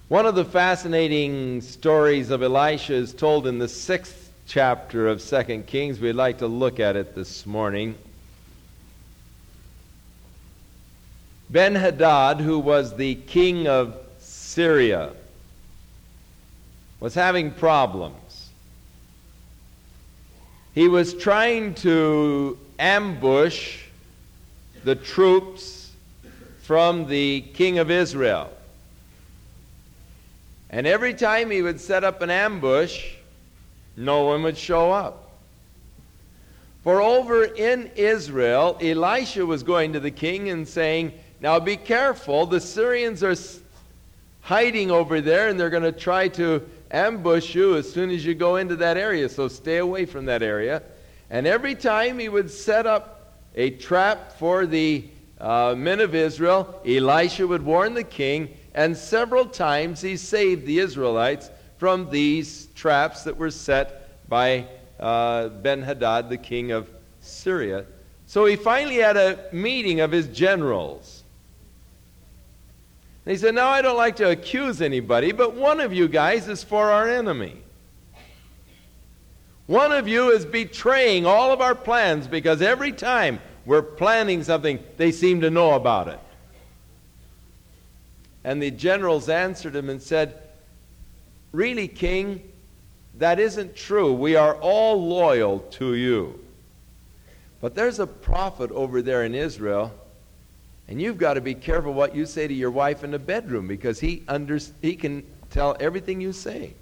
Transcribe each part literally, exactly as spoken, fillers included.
One of the fascinating stories of Elisha is told in the sixth chapter of Second Kings. We'd like to look at it this morning. Ben-Hadad, who was the king of Syria, was having problems. He was trying to ambush the troops from the king of Israel. And every time he would set up an ambush, no one would show up. For over in Israel, Elisha was going to the king and saying, "Now be careful, the Syrians are hiding over there and they're going to try to ambush you as soon as you go into that area, so stay away from that area." And every time he would set up a trap for the uh, men of Israel, Elisha would warn the king, and several times he saved the Israelites from these traps that were set by uh, Ben-Hadad, the king of Syria. So he finally had a meeting of his generals. And he said, "Now I don't like to accuse anybody, but one of you guys is for our enemy. One of you is betraying all of our plans because every time we're planning something, they seem to know about it." And the generals answered him and said, "Really, king, that isn't true. We are all loyal to you. But there's a prophet over there in Israel, and you've got to be careful what you say to your wife in the bedroom because he under, he can tell everything you say."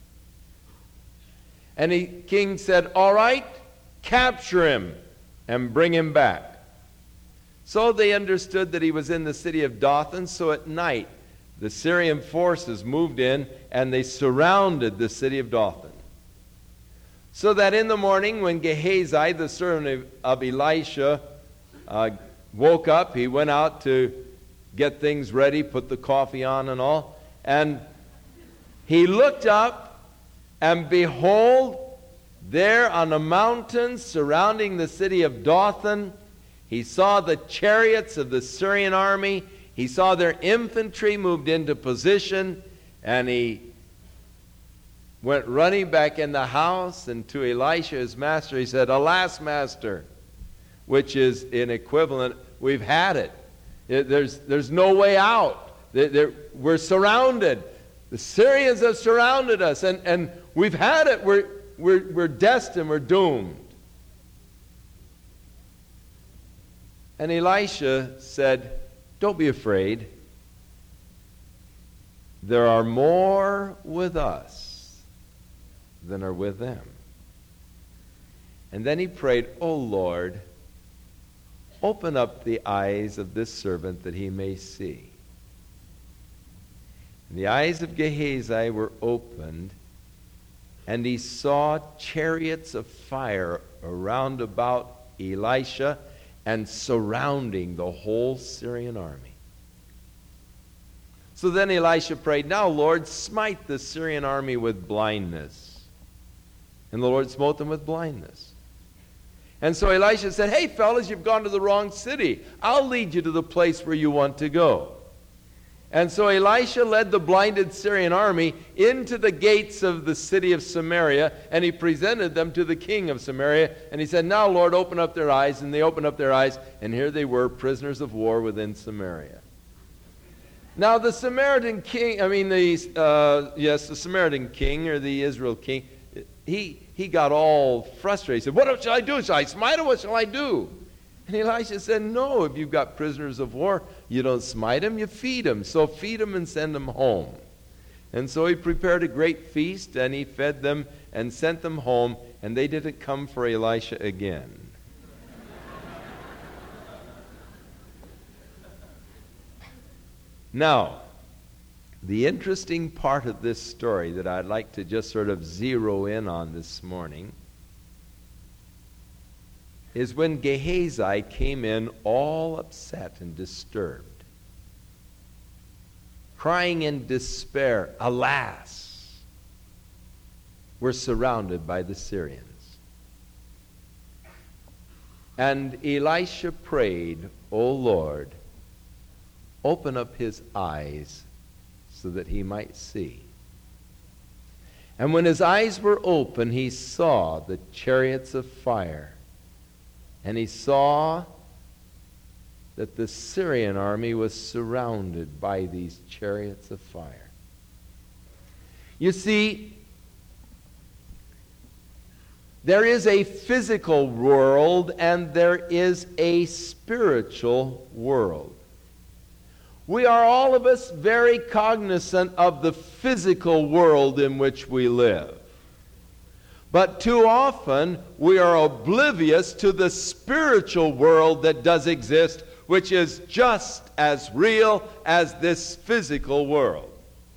And the king said, "All right, capture him and bring him back." So they understood that he was in the city of Dothan. So at night, the Syrian forces moved in and they surrounded the city of Dothan. So that in the morning when Gehazi, the servant of Elisha, uh, woke up, he went out to get things ready, put the coffee on and all. And he looked up, and behold, there on the mountains surrounding the city of Dothan, he saw the chariots of the Syrian army. He saw their infantry moved into position, and he went running back in the house, and to Elisha, his master, he said, "Alas, master," which is an equivalent, "We've had it. There's, there's no way out. They're, they're, we're surrounded. The Syrians have surrounded us, and, and we've had it. We're, we're, we're destined. We're doomed." And Elisha said, "Don't be afraid. There are more with us than are with them." And then he prayed, "O Lord, open up the eyes of this servant that he may see." And the eyes of Gehazi were opened, and he saw chariots of fire around about Elisha and surrounding the whole Syrian army. So then Elisha prayed, "Now, Lord, smite the Syrian army with blindness." And the Lord smote them with blindness. And so Elisha said, "Hey, fellas, you've gone to the wrong city. I'll lead you to the place where you want to go." And so Elisha led the blinded Syrian army into the gates of the city of Samaria, and he presented them to the king of Samaria. And he said, "Now, Lord, open up their eyes." And they opened up their eyes, and here they were, prisoners of war within Samaria. Now, the Samaritan king, I mean, the uh, yes, the Samaritan king, or the Israel king, he, he got all frustrated. He said, "What shall I do? Shall I smite him? What shall I do?" And Elisha said, "No, if you've got prisoners of war, you don't smite them, you feed them. So feed them and send them home." And so he prepared a great feast, and he fed them and sent them home, and they didn't come for Elisha again. Now, the interesting part of this story that I'd like to just sort of zero in on this morning is when Gehazi came in all upset and disturbed, crying in despair, "Alas, we're surrounded by the Syrians." And Elisha prayed, "O Lord, open up his eyes so that he might see. And when his eyes were open, he saw the chariots of fire. And he saw that the Syrian army was surrounded by these chariots of fire. You see, there is a physical world and there is a spiritual world. We are all of us very cognizant of the physical world in which we live. But too often we are oblivious to the spiritual world that does exist, which is just as real as this physical world.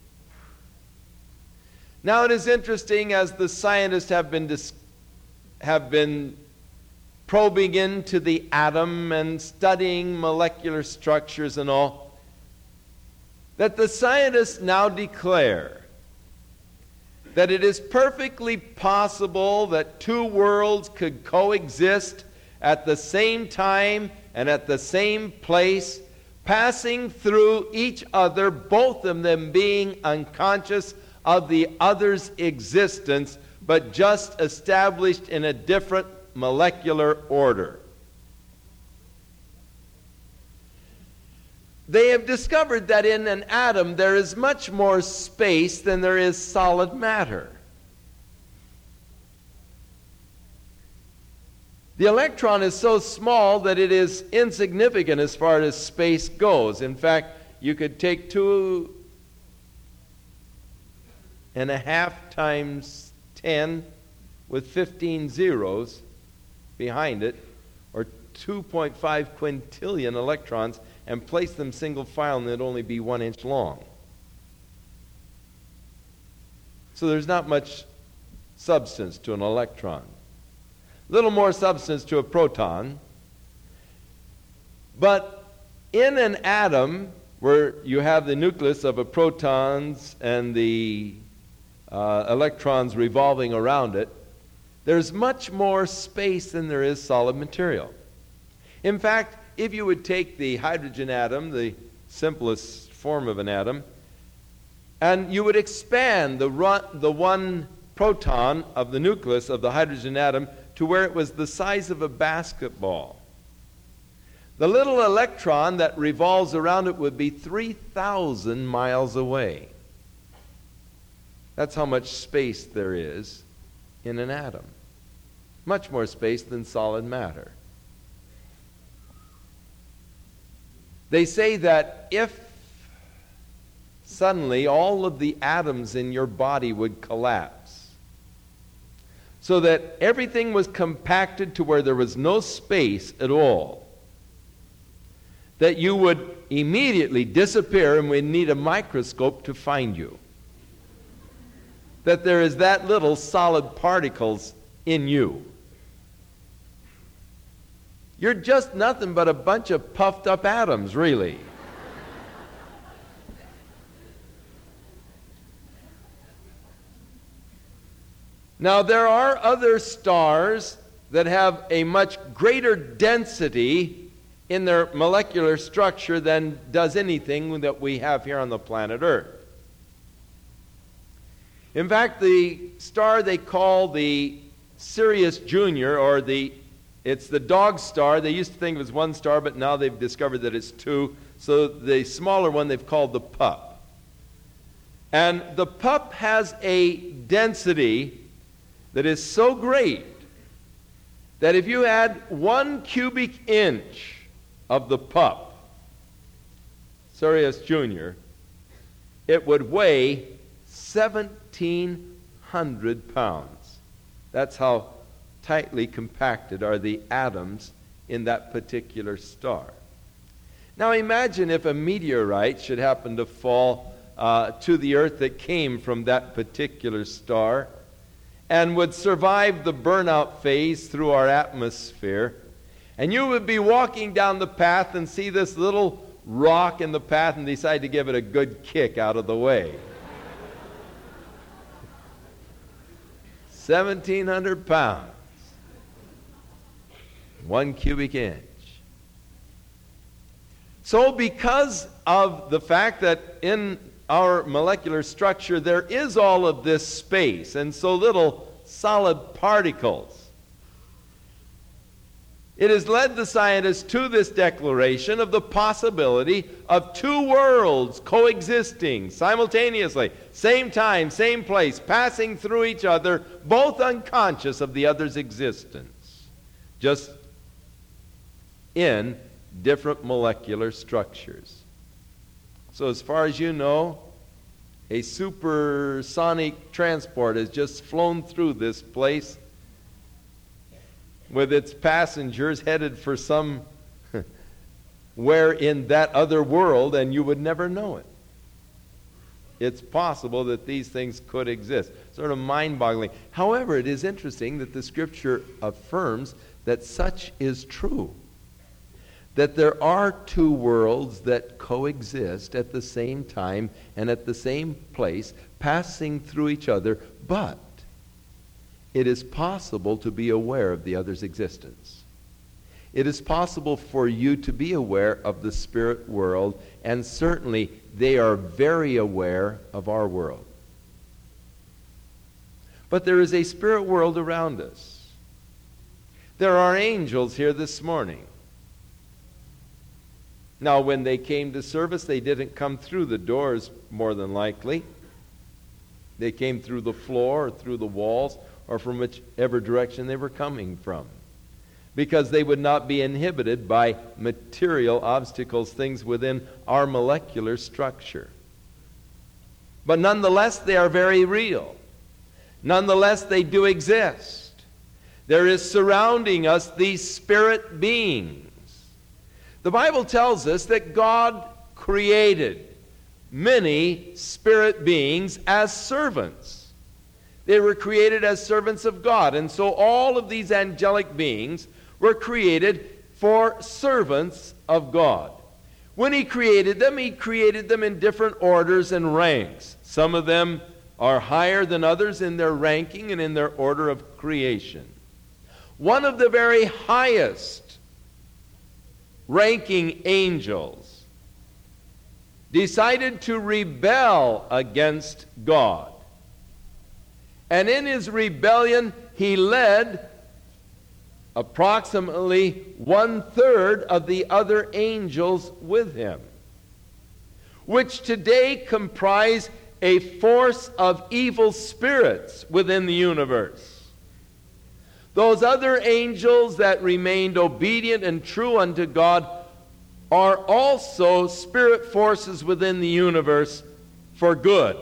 Now it is interesting, as the scientists have been dis- have been probing into the atom and studying molecular structures and all, that the scientists now declare that it is perfectly possible that two worlds could coexist at the same time and at the same place, passing through each other, both of them being unconscious of the other's existence, but just established in a different molecular order. They have discovered that in an atom there is much more space than there is solid matter. The electron is so small that it is insignificant as far as space goes. In fact, you could take two and a half times ten with fifteen zeros behind it, or two point five quintillion electrons, and place them single file, and they'd only be one inch long. So there's not much substance to an electron. Little more substance to a proton. But in an atom, where you have the nucleus of a protons and the uh, electrons revolving around it, there's much more space than there is solid material. In fact, if you would take the hydrogen atom, the simplest form of an atom, and you would expand the, run, the one proton of the nucleus of the hydrogen atom to where it was the size of a basketball, the little electron that revolves around it would be three thousand miles away. That's how much space there is in an atom. Much more space than solid matter. They say that if suddenly all of the atoms in your body would collapse, so that everything was compacted to where there was no space at all, that you would immediately disappear and we'd need a microscope to find you. That there is that little solid particles in you. You're just nothing but a bunch of puffed up atoms, really. Now, there are other stars that have a much greater density in their molecular structure than does anything that we have here on the planet Earth. In fact, the star they call the Sirius Junior, or the It's the dog star. They used to think it was one star, but now they've discovered that it's two. So the smaller one they've called the Pup. And the Pup has a density that is so great that if you add one cubic inch of the Pup, Sirius Junior, it would weigh seventeen hundred pounds. That's how tightly compacted are the atoms in that particular star. Now imagine if a meteorite should happen to fall uh, to the earth that came from that particular star and would survive the burnout phase through our atmosphere, and you would be walking down the path and see this little rock in the path and decide to give it a good kick out of the way. seventeen hundred pounds. One cubic inch. So because of the fact that in our molecular structure, there is all of this space and so little solid particles. It has led the scientists to this declaration of the possibility of two worlds coexisting simultaneously, same time, same place, passing through each other, both unconscious of the other's existence, just in different molecular structures. So as far as you know, a supersonic transport has just flown through this place with its passengers headed for some where in that other world, and you would never know it. It's possible that these things could exist. Sort of mind-boggling. However, it is interesting that the Scripture affirms that such is true. That there are two worlds that coexist at the same time and at the same place, passing through each other, but it is possible to be aware of the other's existence. It is possible for you to be aware of the spirit world, and certainly they are very aware of our world. But there is a spirit world around us. There are angels here this morning. Now, when they came to service, they didn't come through the doors, more than likely. They came through the floor or through the walls, or from whichever direction they were coming from, because they would not be inhibited by material obstacles, things within our molecular structure. But nonetheless, they are very real. Nonetheless, they do exist. There is surrounding us these spirit beings. The Bible tells us that God created many spirit beings as servants. They were created as servants of God. And so all of these angelic beings were created for servants of God. When He created them, He created them in different orders and ranks. Some of them are higher than others in their ranking and in their order of creation. One of the very highest ranking angels decided to rebel against God. And in his rebellion, he led approximately one-third of the other angels with him, which today comprise a force of evil spirits within the universe. Those other angels that remained obedient and true unto God are also spirit forces within the universe for good.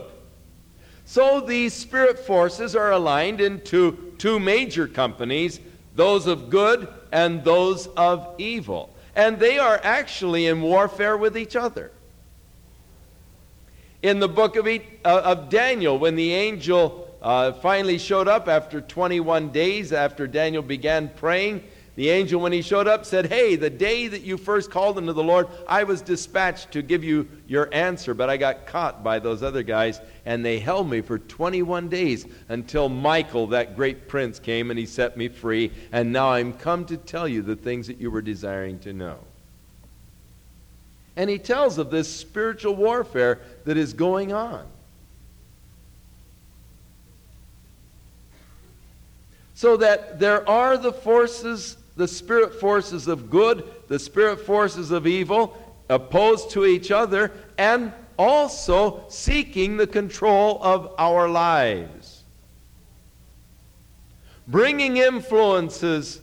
So these spirit forces are aligned into two major companies, those of good and those of evil. And they are actually in warfare with each other. In the book of, e- uh, of Daniel, when the angel uh, finally showed up after twenty-one days after Daniel began praying, the angel, when he showed up, said, "Hey, the day that you first called unto the Lord, I was dispatched to give you your answer, but I got caught by those other guys, and they held me for twenty-one days until Michael, that great prince, came and he set me free, and now I'm come to tell you the things that you were desiring to know." And he tells of this spiritual warfare that is going on. So that there are the forces, the spirit forces of good, the spirit forces of evil, opposed to each other, and also seeking the control of our lives. Bringing influences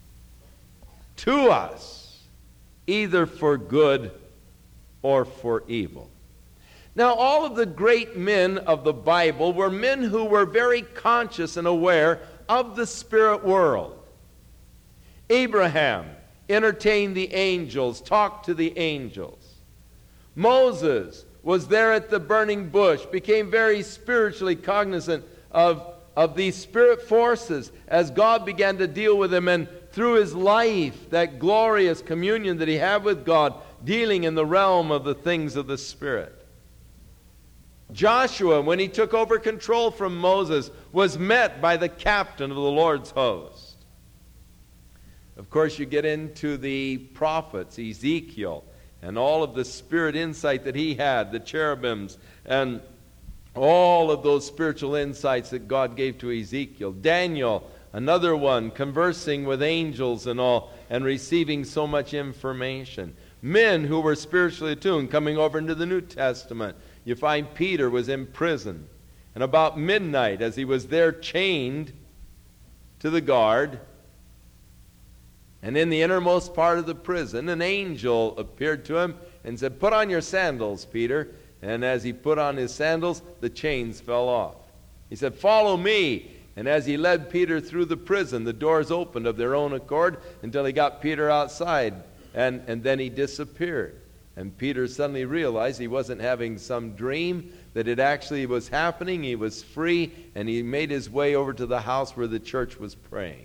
to us, either for good or for evil. Now, all of the great men of the Bible were men who were very conscious and aware of the spirit world. Abraham entertained the angels, talked to the angels. Moses was there at the burning bush, became very spiritually cognizant of, of these spirit forces as God began to deal with him, and through his life, that glorious communion that he had with God, dealing in the realm of the things of the Spirit. Joshua, when he took over control from Moses, was met by the captain of the Lord's host. Of course, you get into the prophets, Ezekiel, and all of the spirit insight that he had, the cherubims, and all of those spiritual insights that God gave to Ezekiel. Daniel, another one, conversing with angels and all, and receiving so much information. Men who were spiritually attuned, coming over into the New Testament. You find Peter was in prison. And about midnight, as he was there chained to the guard, and in the innermost part of the prison, an angel appeared to him and said, "Put on your sandals, Peter." And as he put on his sandals, the chains fell off. He said, "Follow me." And as he led Peter through the prison, the doors opened of their own accord until he got Peter outside. And, and then he disappeared. And Peter suddenly realized he wasn't having some dream, that it actually was happening. He was free, and he made his way over to the house where the church was praying.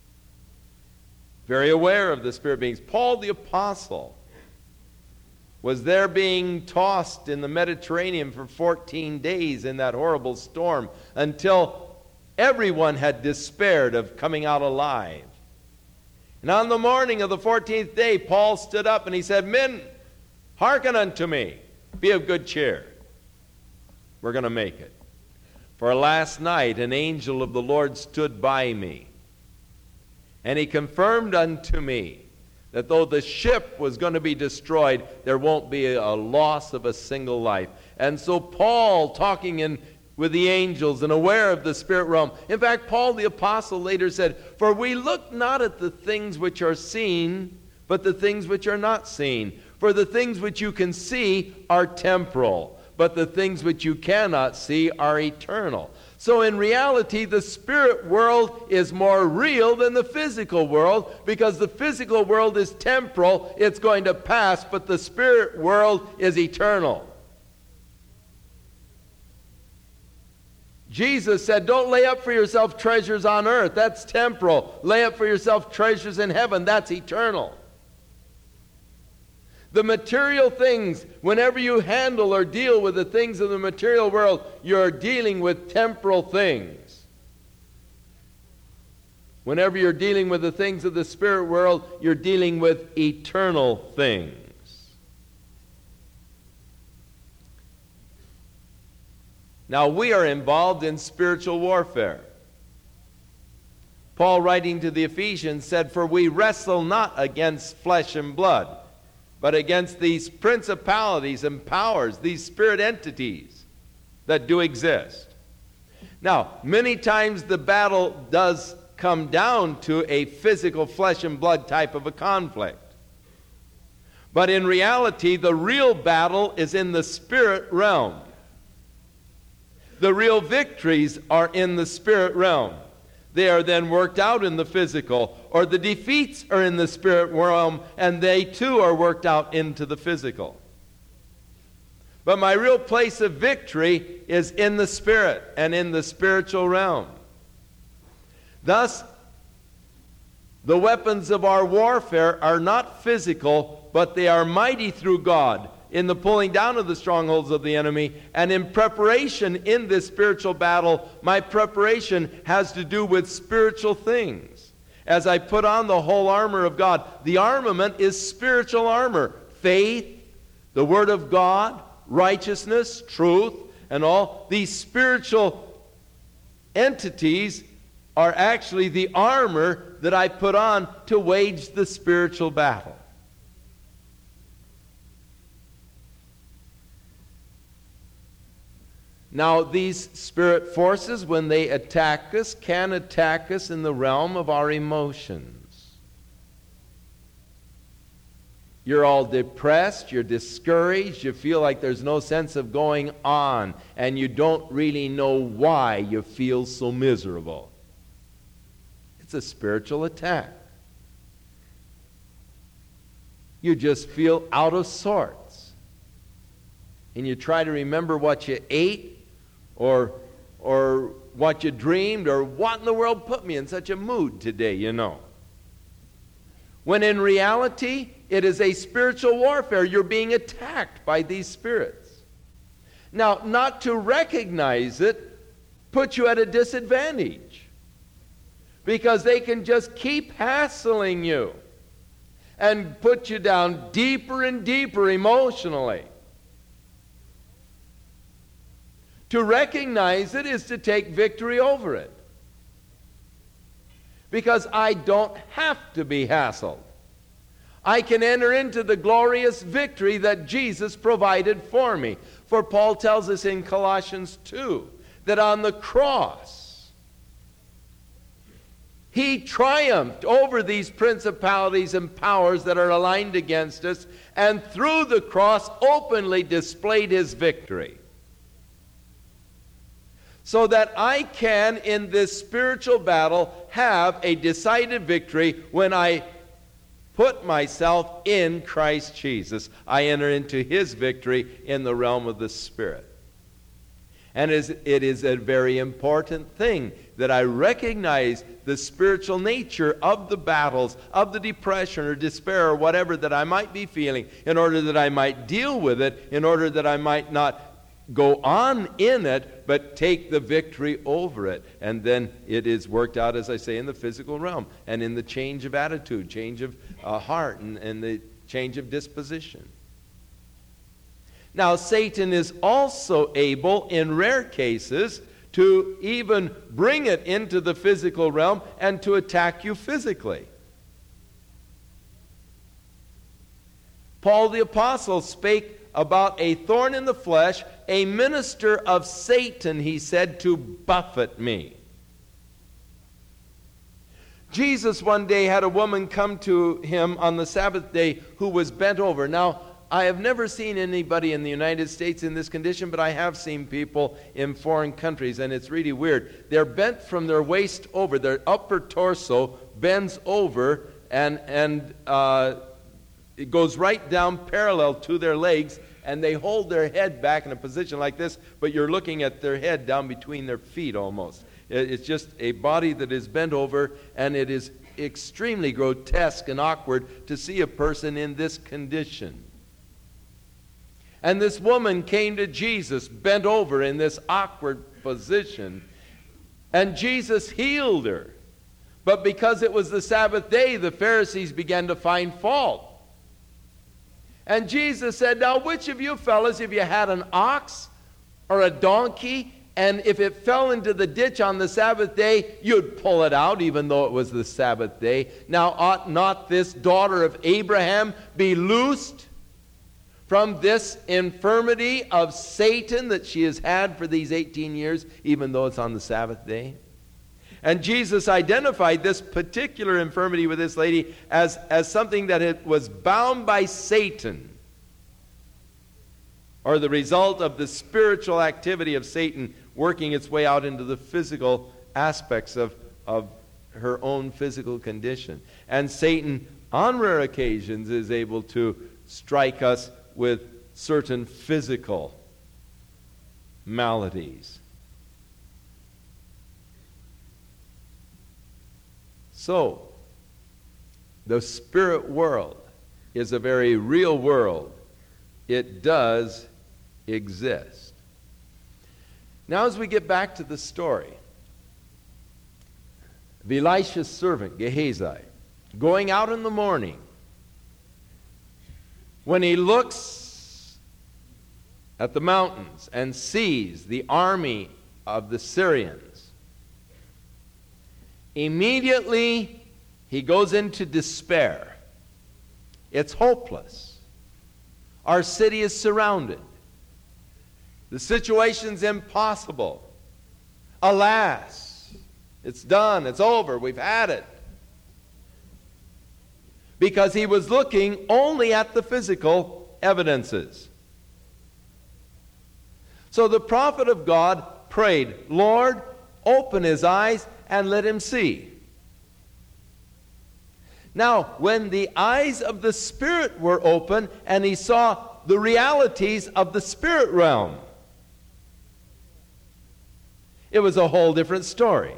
Very aware of the spirit beings. Paul the Apostle was there being tossed in the Mediterranean for fourteen days in that horrible storm until everyone had despaired of coming out alive. And on the morning of the fourteenth day, Paul stood up and he said, "Men, hearken unto me. Be of good cheer. We're going to make it. For last night an angel of the Lord stood by me, and he confirmed unto me that though the ship was going to be destroyed, there won't be a loss of a single life." And so Paul, talking in with the angels and aware of the spirit realm. In fact, Paul the Apostle later said, "For we look not at the things which are seen, but the things which are not seen. For the things which you can see are temporal, but the things which you cannot see are eternal." So in reality, the spirit world is more real than the physical world, because the physical world is temporal, it's going to pass, but the spirit world is eternal. Jesus said, "Don't lay up for yourself treasures on earth. That's temporal. Lay up for yourself treasures in heaven. That's eternal." The material things, whenever you handle or deal with the things of the material world, you're dealing with temporal things. Whenever you're dealing with the things of the spirit world, you're dealing with eternal things. Now, we are involved in spiritual warfare. Paul, writing to the Ephesians, said, "For we wrestle not against flesh and blood, but against these principalities and powers, these spirit entities that do exist." Now, many times the battle does come down to a physical flesh and blood type of a conflict. But in reality, the real battle is in the spirit realm. The real victories are in the spirit realm. They are then worked out in the physical, or the defeats are in the spirit realm, and they too are worked out into the physical. But my real place of victory is in the spirit and in the spiritual realm. Thus, the weapons of our warfare are not physical, but they are mighty through God in the pulling down of the strongholds of the enemy. And in preparation in this spiritual battle, my preparation has to do with spiritual things. As I put on the whole armor of God, the armament is spiritual armor. Faith, the Word of God, righteousness, truth, and all. These spiritual entities are actually the armor that I put on to wage the spiritual battle. Now, these spirit forces, when they attack us, can attack us in the realm of our emotions. You're all depressed, you're discouraged, you feel like there's no sense of going on, and you don't really know why you feel so miserable. It's a spiritual attack. You just feel out of sorts. And you try to remember what you ate, or or what you dreamed, or what in the world put me in such a mood today, you know. When in reality, it is a spiritual warfare. You're being attacked by these spirits. Now, not to recognize it puts you at a disadvantage, because they can just keep hassling you. and put you down deeper and deeper emotionally. To recognize it is to take victory over it. Because I don't have to be hassled. I can enter into the glorious victory that Jesus provided for me. For Paul tells us in Colossians two that on the cross, he triumphed over these principalities and powers that are aligned against us, and through the cross openly displayed his victory. So that I can, in this spiritual battle, have a decided victory when I put myself in Christ Jesus. I enter into his victory in the realm of the Spirit. And it is a very important thing that I recognize the spiritual nature of the battles, of the depression or despair or whatever that I might be feeling, in order that I might deal with it, in order that I might not go on in it, but take the victory over it. And then it is worked out, as I say, in the physical realm and in the change of attitude, change of uh, heart, and, and the change of disposition. Now, Satan is also able, in rare cases, to even bring it into the physical realm and to attack you physically. Paul the Apostle spake about a thorn in the flesh, a minister of Satan, he said, to buffet me. Jesus one day had a woman come to him on the Sabbath day who was bent over. Now, I have never seen anybody in the United States in this condition, but I have seen people in foreign countries, and it's really weird. They're bent from their waist over. Their upper torso bends over, and, and uh, it goes right down parallel to their legs, and they hold their head back in a position like this, but you're looking at their head down between their feet almost. It's just a body that is bent over, and it is extremely grotesque and awkward to see a person in this condition. And this woman came to Jesus bent over in this awkward position, and Jesus healed her. But because it was the Sabbath day, the Pharisees began to find fault. And Jesus said, now which of you fellas, if you had an ox or a donkey, and if it fell into the ditch on the Sabbath day, you'd pull it out even though it was the Sabbath day. Now ought not this daughter of Abraham be loosed from this infirmity of Satan that she has had for these eighteen years, even though it's on the Sabbath day? And Jesus identified this particular infirmity with this lady as, as something that it was bound by Satan, or the result of the spiritual activity of Satan working its way out into the physical aspects of, of her own physical condition. And Satan, on rare occasions, is able to strike us with certain physical maladies. So, the spirit world is a very real world. It does exist. Now, as we get back to the story of Elisha's servant, Gehazi, going out in the morning, when he looks at the mountains and sees the army of the Syrians, immediately he goes into despair. It's hopeless. Our city is surrounded. The situation's impossible. Alas, it's done. It's over. We've had it. Because he was looking only at the physical evidences. So the prophet of God prayed, Lord, open his eyes and let him see. Now, when the eyes of the Spirit were open and he saw the realities of the spirit realm, it was a whole different story.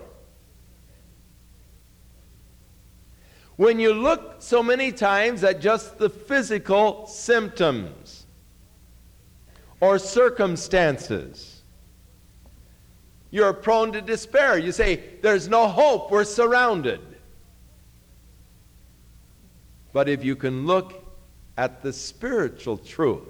When you look so many times at just the physical symptoms or circumstances, you're prone to despair. You say, there's no hope, we're surrounded. But if you can look at the spiritual truth,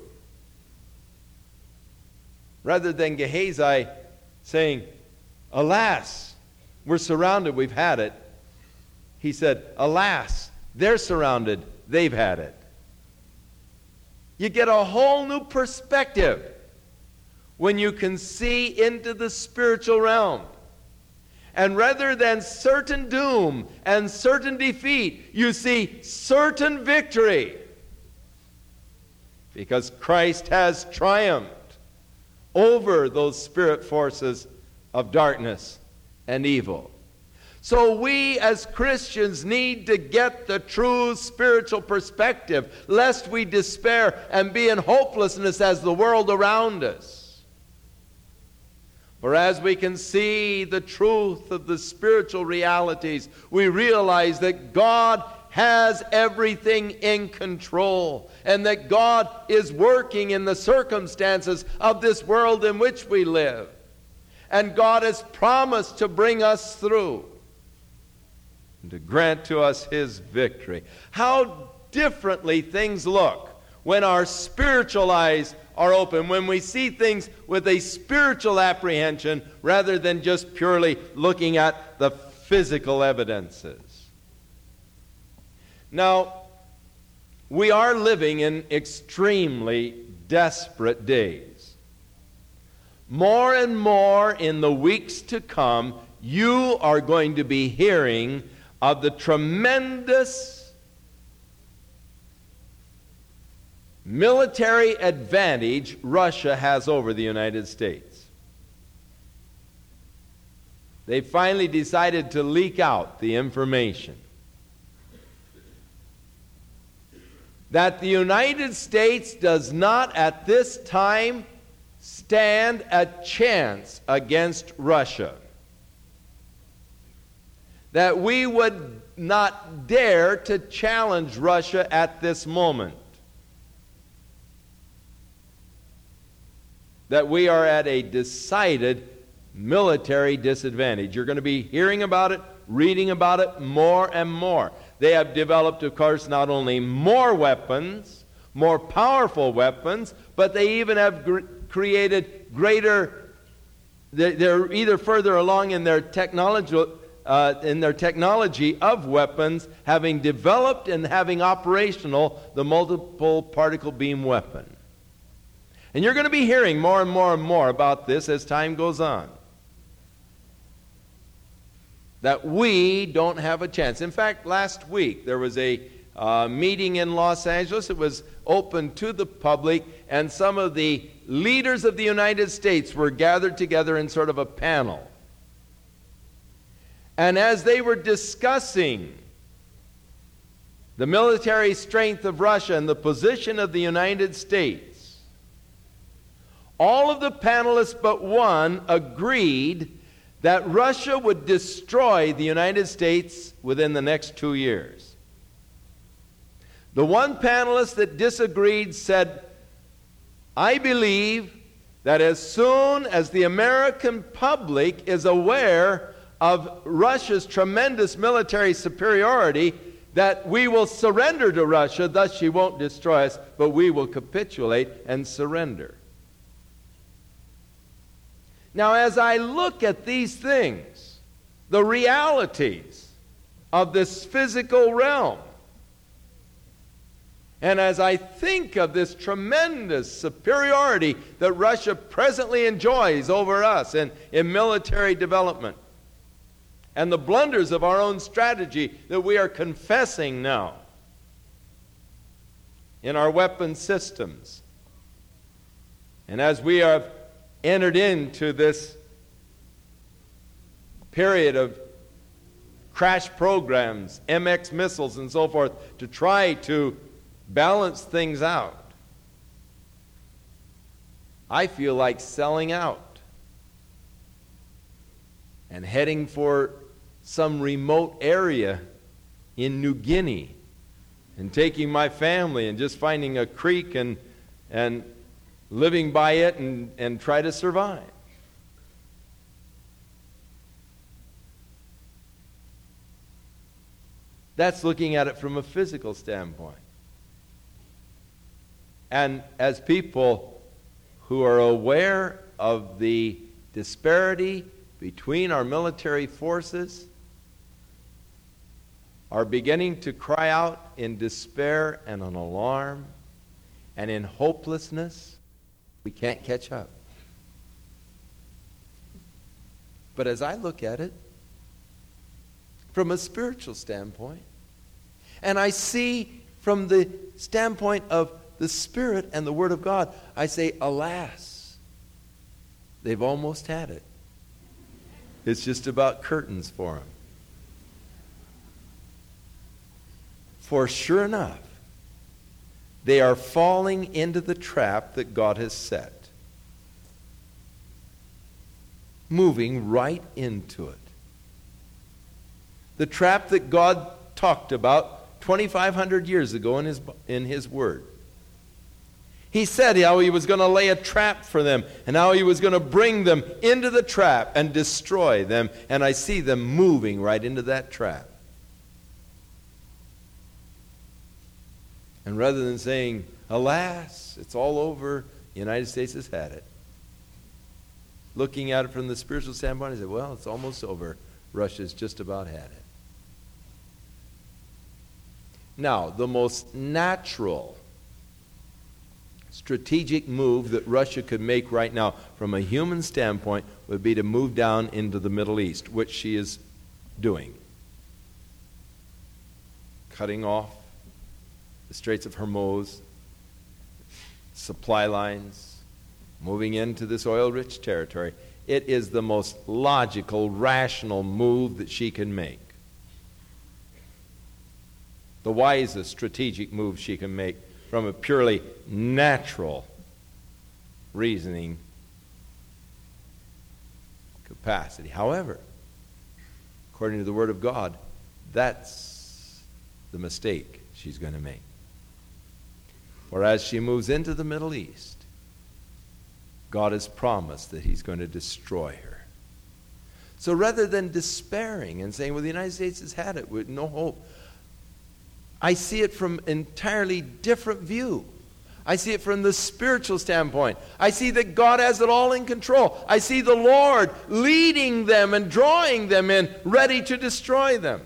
rather than Gehazi saying, alas, we're surrounded, we've had it, he said, alas, they're surrounded, they've had it. You get a whole new perspective when you can see into the spiritual realm. And rather than certain doom and certain defeat, you see certain victory. Because Christ has triumphed over those spirit forces of darkness and evil. So we as Christians need to get the true spiritual perspective, lest we despair and be in hopelessness as the world around us. For as we can see the truth of the spiritual realities, we realize that God has everything in control, and that God is working in the circumstances of this world in which we live. And God has promised to bring us through and to grant to us His victory. How differently things look when our spiritual eyes are open, when we see things with a spiritual apprehension rather than just purely looking at the physical evidences. Now, we are living in extremely desperate days. More and more in the weeks to come, you are going to be hearing of the tremendous military advantage Russia has over the United States. They finally decided to leak out the information that the United States does not at this time stand a chance against Russia. That we would not dare to challenge Russia at this moment. That we are at a decided military disadvantage. You're going to be hearing about it, reading about it more and more. They have developed, of course, not only more weapons, more powerful weapons, but they even have gr- created greater, they're either further along in their technology, uh, in their technology of weapons, having developed and having operational the multiple particle beam weapon. And you're going to be hearing more and more and more about this as time goes on. That we don't have a chance. In fact, last week there was a uh, meeting in Los Angeles. It was open to the public, and some of the leaders of the United States were gathered together in sort of a panel. And as they were discussing the military strength of Russia and the position of the United States, all of the panelists but one agreed that Russia would destroy the United States within the next two years. The one panelist that disagreed said, I believe that as soon as the American public is aware of Russia's tremendous military superiority, that we will surrender to Russia, thus she won't destroy us, but we will capitulate and surrender. Now, as I look at these things, the realities of this physical realm, and as I think of this tremendous superiority that Russia presently enjoys over us in, in military development, and the blunders of our own strategy that we are confessing now in our weapon systems, and as we have entered into this period of crash programs, M X missiles and so forth, to try to balance things out, I feel like selling out and heading for some remote area in New Guinea and taking my family and just finding a creek and and living by it and, and try to survive. That's looking at it from a physical standpoint. And as people who are aware of the disparity between our military forces are beginning to cry out in despair and in alarm and in hopelessness, we can't catch up. But as I look at it from a spiritual standpoint, and I see from the standpoint of the Spirit and the Word of God, I say, alas, they've almost had it. It's just about curtains for them. For sure enough, they are falling into the trap that God has set. Moving right into it. The trap that God talked about twenty-five hundred years ago in his, in his Word. He said how he was going to lay a trap for them and how he was going to bring them into the trap and destroy them. And I see them moving right into that trap. And rather than saying, alas, it's all over, the United States has had it. Looking at it from the spiritual standpoint, I said, well, it's almost over. Russia's just about had it. Now, the most natural strategic move that Russia could make right now from a human standpoint would be to move down into the Middle East, which she is doing. Cutting off the Straits of Hormuz, supply lines, moving into this oil-rich territory. It is the most logical, rational move that she can make. The wisest strategic move she can make from a purely natural reasoning capacity. However, according to the Word of God, that's the mistake she's going to make. Whereas she moves into the Middle East, God has promised that he's going to destroy her. So rather than despairing and saying, well, the United States has had it with no hope, I see it from an entirely different view. I see it from the spiritual standpoint. I see that God has it all in control. I see the Lord leading them and drawing them in, ready to destroy them.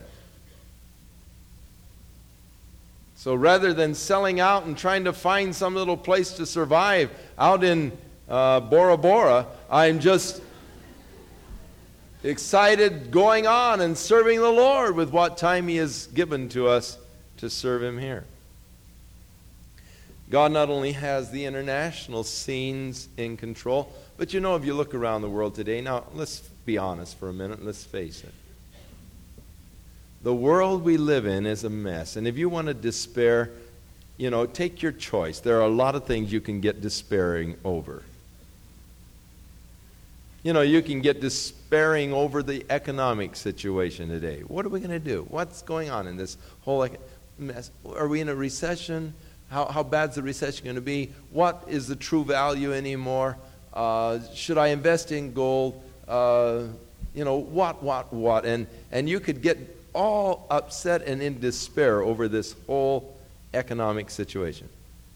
So rather than selling out and trying to find some little place to survive out in uh, Bora Bora, I'm just excited going on and serving the Lord with what time he has given to us to serve him here. God not only has the international scenes in control, but you know, if you look around the world today, now let's be honest for a minute, let's face it. The world we live in is a mess, and if you want to despair, you know, take your choice. There are a lot of things you can get despairing over. You know, you can get despairing over the economic situation today. What are we going to do? What's going on in this whole mess? Are we in a recession? How, how bad's the recession going to be? What is the true value anymore? Uh, should I invest in gold? Uh, you know, what, what, what? And, and you could get all upset and in despair over this whole economic situation.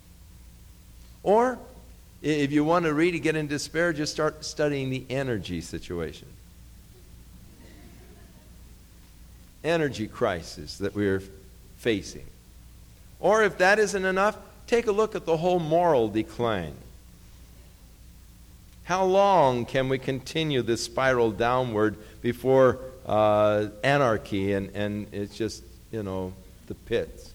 Or, if you want to really get in despair, just start studying the energy situation. Energy crisis that we're facing. Or if that isn't enough, take a look at the whole moral decline. How long can we continue this spiral downward before uh, anarchy and, and it's just, you know, the pits?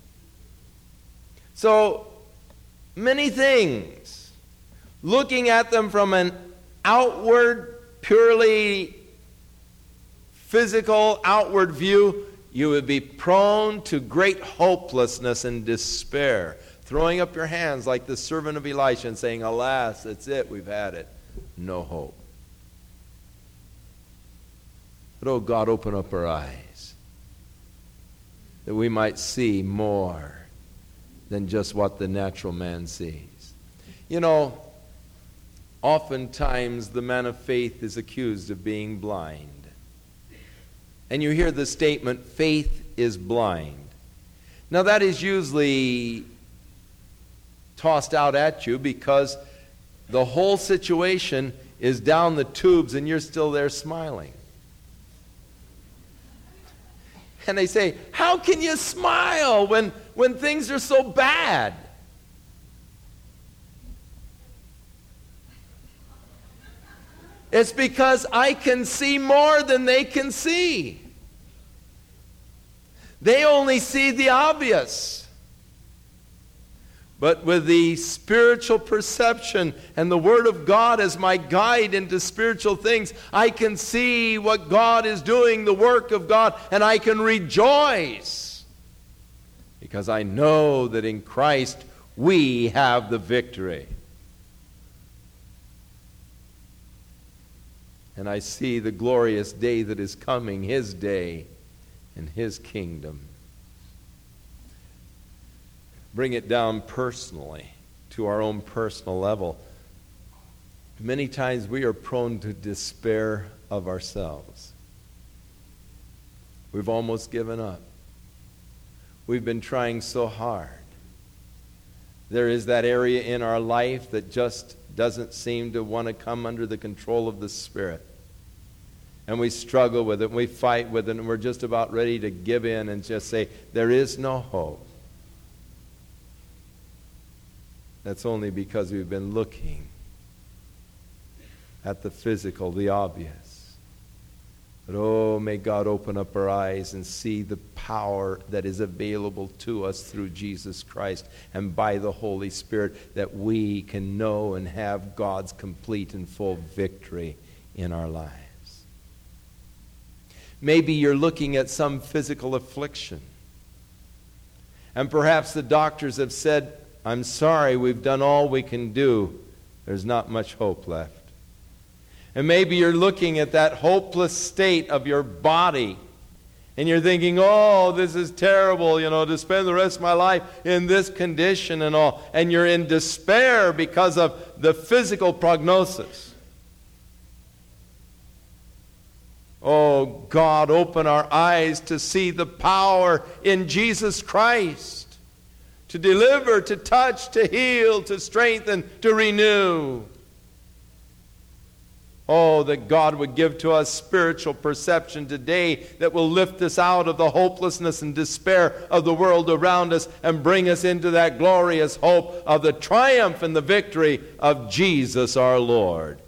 So, many things. Looking at them from an outward, purely physical, outward view, you would be prone to great hopelessness and despair, throwing up your hands like the servant of Elisha and saying, alas, that's it, we've had it. No hope. But oh God, open up our eyes that we might see more than just what the natural man sees. You know, oftentimes the man of faith is accused of being blind. and you hear the statement, faith is blind. Now that is usually tossed out at you because the whole situation is down the tubes and you're still there smiling. And they say, how can you smile when, when things are so bad? It's because I can see more than they can see. They only see the obvious. But with the spiritual perception and the Word of God as my guide into spiritual things, I can see what God is doing, the work of God, and I can rejoice. Because I know that in Christ we have the victory. And I see the glorious day that is coming, His day and His kingdom. Bring it down personally, to our own personal level. Many times we are prone to despair of ourselves. We've almost given up. We've been trying so hard. There is that area in our life that just doesn't seem to want to come under the control of the Spirit. And we struggle with it, and we fight with it, and we're just about ready to give in and just say, there is no hope. That's only because we've been looking at the physical, the obvious. But oh, may God open up our eyes and see the power that is available to us through Jesus Christ and by the Holy Spirit, that we can know and have God's complete and full victory in our lives. Maybe you're looking at some physical affliction, and perhaps the doctors have said, I'm sorry, we've done all we can do. There's not much hope left. And maybe you're looking at that hopeless state of your body, and you're thinking, oh, this is terrible, you know, to spend the rest of my life in this condition and all. And you're in despair because of the physical prognosis. Oh, God, open our eyes to see the power in Jesus Christ, to deliver, to touch, to heal, to strengthen, to renew. Oh, that God would give to us spiritual perception today that will lift us out of the hopelessness and despair of the world around us and bring us into that glorious hope of the triumph and the victory of Jesus our Lord.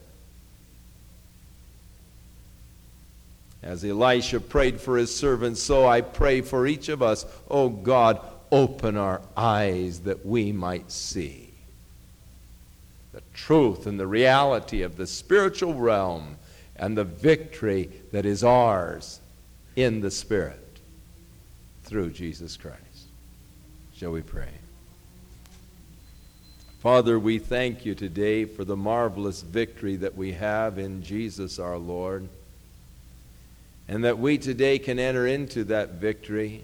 As Elisha prayed for his servant, so I pray for each of us. Oh God, open our eyes that we might see the truth and the reality of the spiritual realm and the victory that is ours in the Spirit through Jesus Christ. Shall we pray? Father, we thank you today for the marvelous victory that we have in Jesus our Lord, and that we today can enter into that victory,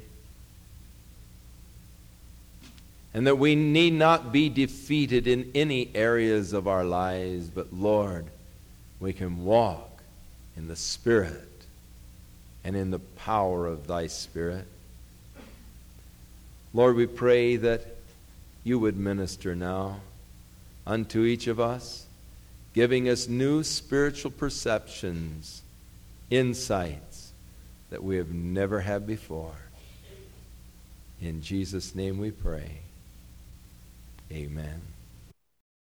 and that we need not be defeated in any areas of our lives, but Lord, we can walk in the Spirit and in the power of thy Spirit. Lord, we pray that you would minister now unto each of us, giving us new spiritual perceptions, insights that we have never had before. In Jesus' name we pray. Amen.